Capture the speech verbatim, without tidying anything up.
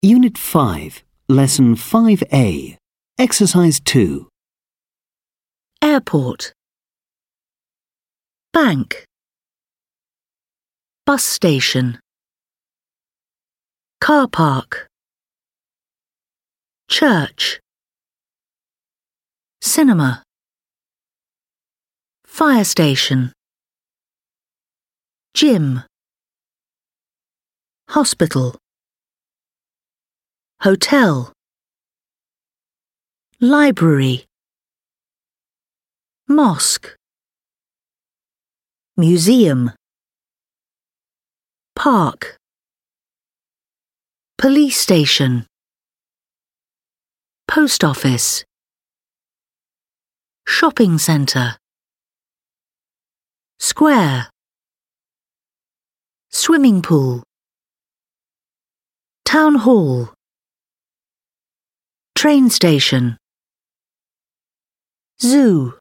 Unit five, Lesson five A, Exercise two. Airport. Bank. Bus station. Car park. Church. Cinema. Fire station. Gym. Hospital. Hotel. Library. Mosque. Museum. Park. Police station. Post office. Shopping centre. Square. Swimming pool. Town hall. Train station. Zoo.